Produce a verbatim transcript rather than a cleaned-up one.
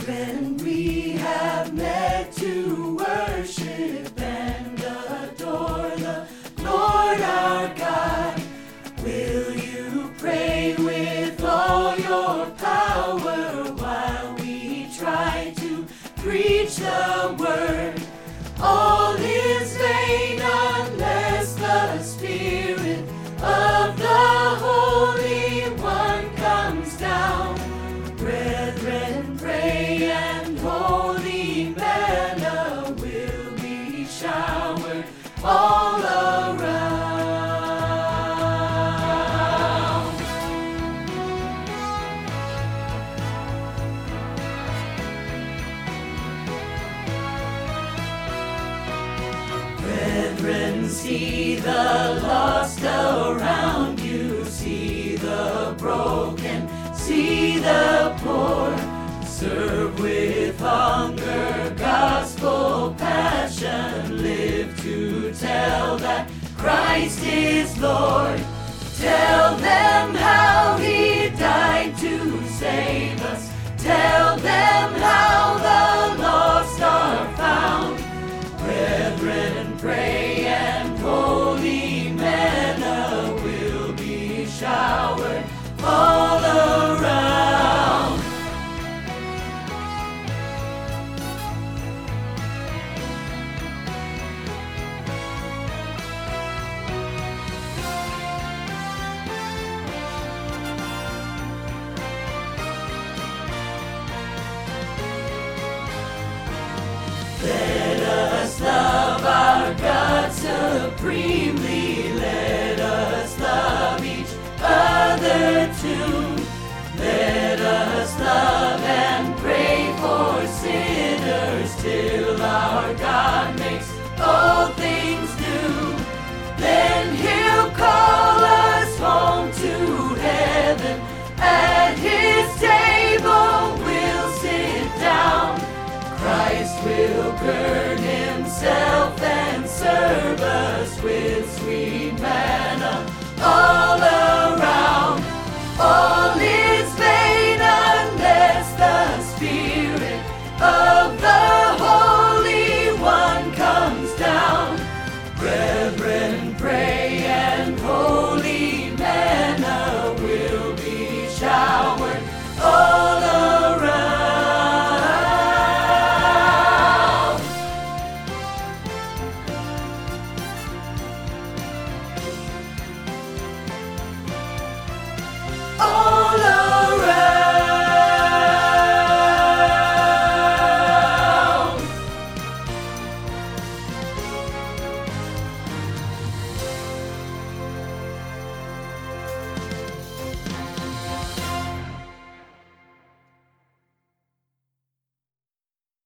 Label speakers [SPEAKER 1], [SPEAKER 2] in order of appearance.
[SPEAKER 1] Brethren, we have met to worship and adore the Lord our God. Will you pray with all your power while we try to preach the word? All is vain unless the Spirit of the Holy One comes down. Brethren, pray and holy manna will be showered all around. Brethren, see the lost around you, see the broken, see the poor. Serve with hunger, gospel passion, live to tell that Christ is Lord. Tell them